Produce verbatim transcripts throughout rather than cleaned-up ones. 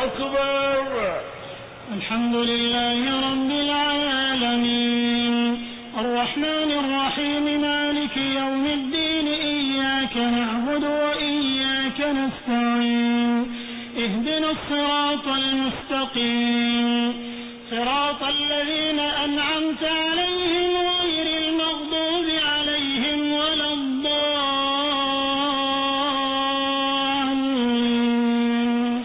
أكبر. الحمد لله رب العالمين الرحمن الرحيم مالك يوم الدين إياك نعبد وإياك نستعين اهدنا الصراط المستقيم صراط الذين أنعمت عليهم غير المغضوب عليهم ولا الضالين.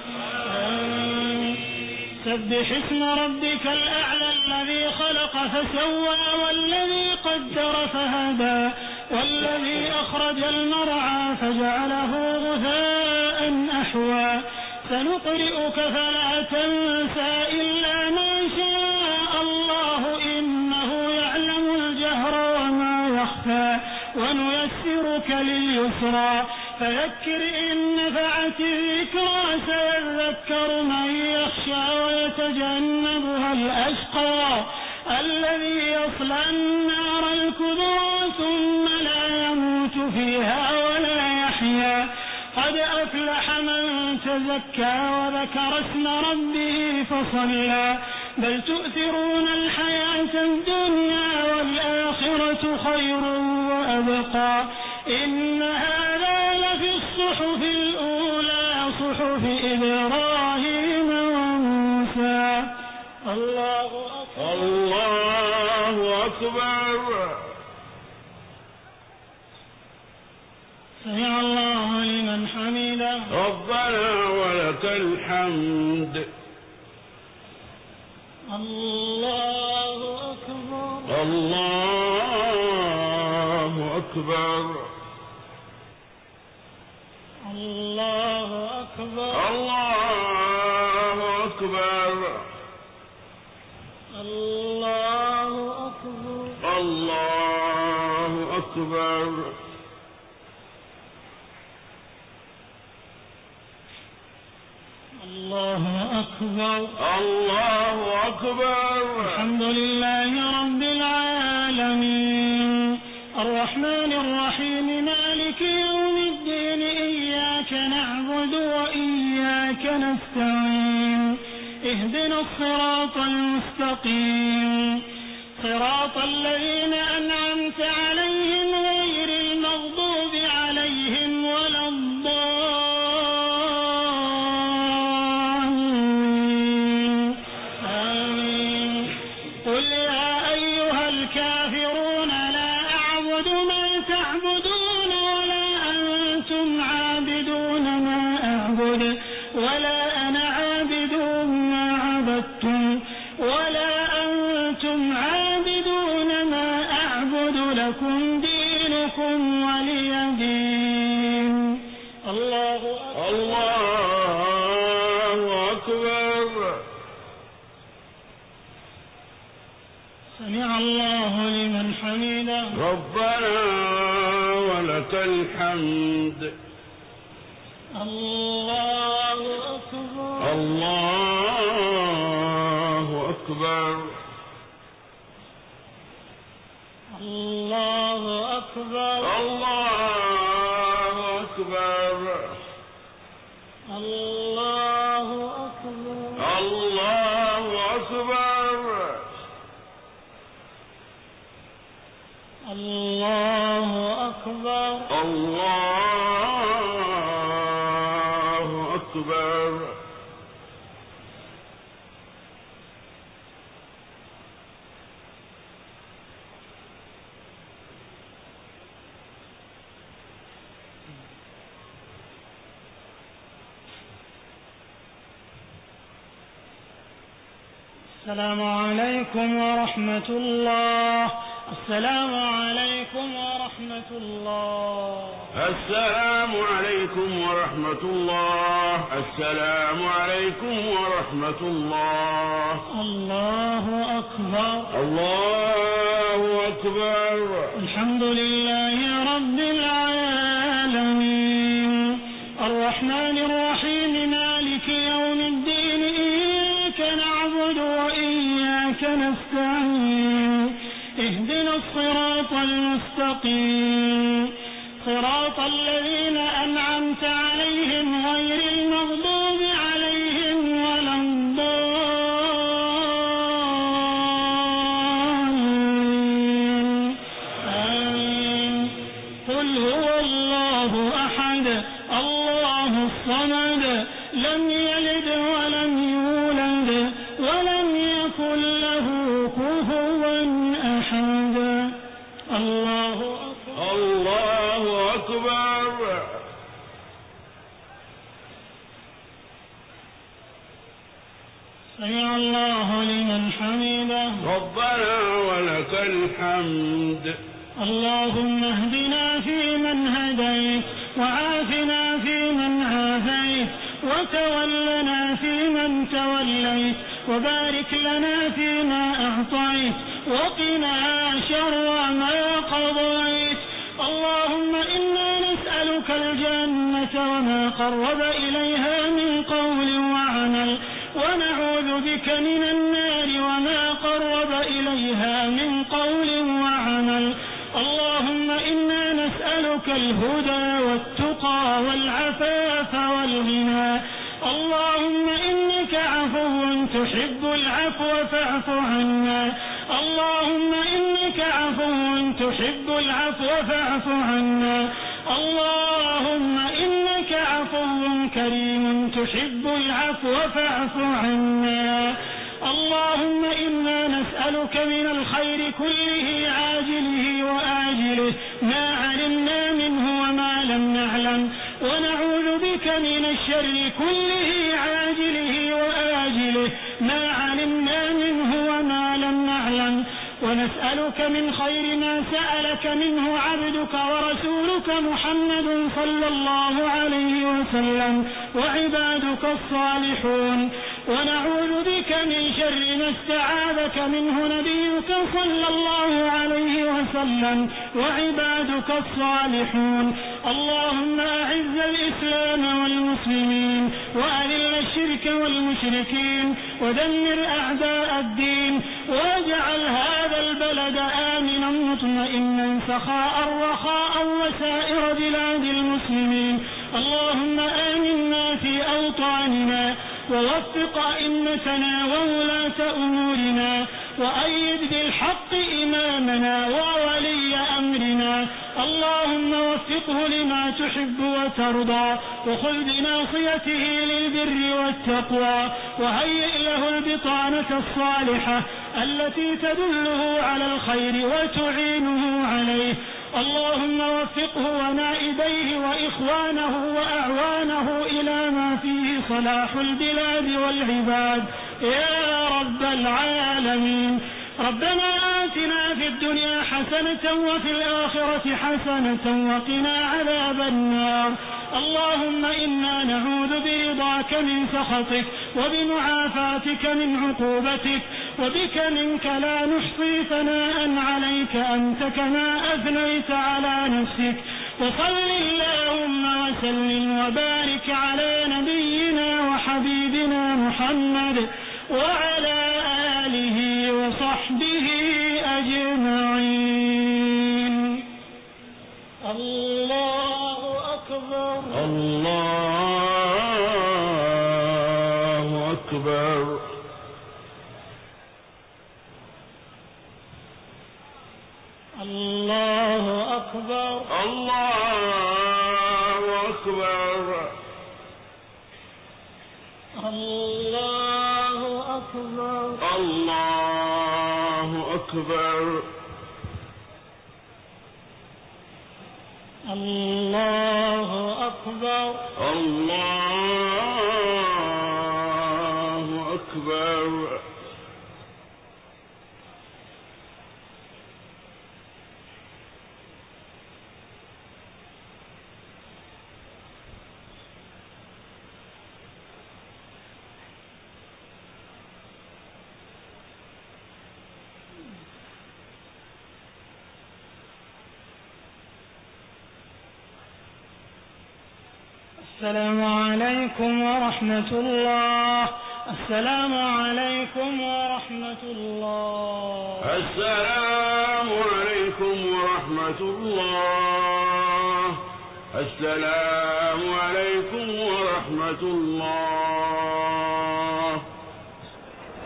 سبح اسم ربك الأعلى الذي خلق فسوى والذي قدر فهدى والذي أخرج المرعى فجعله غثاء أحوى سنقرئك فلا تنسى إلا ما شاء الله إنه يعلم الجهر وما يخفى ونيسرك لليسرى فذكر إن نفعت الذكرى سيذكر من يخشى ويتجنبها الأشقى الذي يصلى النار الكبرى ثم لا يموت فيها ولا يحيا قد أفلح من تزكى وذكر اسم ربه فصلى بل تؤثرون الحياة الدنيا والآخرة خير وأبقى إن هذا لفي الصحف الأولى صحف إبراهيم وموسى. الله أكبر. الله أكبر. سمع الله لمن حمده. ربنا ولك الحمد. الله أكبر. الله أكبر. الله أكبر. الله أكبر. الله أكبر. الله أكبر. الله أكبر. الله أكبر. الحمد لله رب العالمين الرحمن الرحيم مالك يوم الدين إياك نعبد وإياك نستعين اهدنا الصراط المستقيم صراط الذين أنعمت عليهم غير المغضوب عليهم ولا الضالين. آمين. قل يا أيها الكافرون لا أعبد ما تعبدون ولا أنتم عابدون ما أعبد ولا أنا عابد ما عبدتم ولا أنتم عابدون ما أعبد لكم دينكم ولي دين. الله أكبر. الله أكبر. سمع الله لمن حمده. ربنا ولك الحمد. الله أكبر. الله أكبر. الله أكبر. الله أكبر. الله أكبر. الله أكبر. الله أكبر. الله أكبر. السلام عليكم ورحمة الله. السلام عليكم ورحمة الله. السلام عليكم ورحمة الله. السلام عليكم ورحمة الله. الله أكبر. الله أكبر. الحمد لله رب العالمين الرحمن الرحيم مالك يوم الدين إياك نعبد وإياك نستعين اهدنا الصراط المستقيم صراط الذين أنعمت عليهم غير المغضوب عليهم ولا سمع الله لمن حمده ربنا ولك الحمد اللهم اهدنا فيمن هديت وعافنا فيمن عافيت وتولنا فيمن توليت وبارك لنا فيما أعطيت وقنا شر ما قضيت اللهم إنا نسألك الجنة وما قرب إليها من قول وعمل ونعوذ بك من النار وما قرب إليها من قول وعمل اللهم إنا نسألك الهدى والتقى والعفاف والغنى اللهم إنك عفو تحب العفو فاعف عنا اللهم إنك عفو تحب العفو فاعف عنا اللهم إنك عفو كريم تحب العفو فاعف عنا اللهم إنا نسألك من الخير كله عاجله وآجله ما علمنا منه وما لم نعلم ونعوذ بك من الشر كله عاجله وآجله ما علمنا منه وما لم نعلم ونسألك من خير ما سألك منه عبدك ورسولك محمد صلى الله عليه وسلم وعبادك الصالحون ونعوذ بك من شر ما استعاذك منه نبيك صلى الله عليه وسلم وعبادك الصالحون اللهم أعز الإسلام والمسلمين وأذل الشرك والمشركين ودمر أعداء الدين واجعل هذا البلد آمنا مطمئنا سخاء رخاء وسائر بلاد المسلمين اللهم آمنا في أوطاننا ووفق أئمتنا وولاة أمورنا وأيد بالحق إمامنا وولي أمرنا اللهم وفقه لما تحب وترضى وخذ بناصيته للبر والتقوى وهيئ له البطانة الصالحة التي تدله على الخير وتعينه عليه اللهم وفقه ونائبيه وإخوانه وأعوانه إلى ما فيه صلاح البلاد والعباد يا رب العالمين ربنا آتنا في الدنيا حسنة وفي الآخرة حسنة وقنا عذاب النار اللهم إنا نعوذ برضاك من سخطك وبمعافاتك من عقوبتك وبك منك لا نحصي ثناء عليك أنت كما أثنيت على نفسك وصل اللهم وسلم وبارك على نبينا وحبيبنا محمد وعلى آله وصحبه أجمعين الله أكبر الله أكبر الله أكبر الله أكبر الله أكبر الله أكبر الله أكبر الله أكبر السلام عليكم ورحمة الله السلام عليكم ورحمة الله السلام عليكم ورحمة الله السلام عليكم ورحمة الله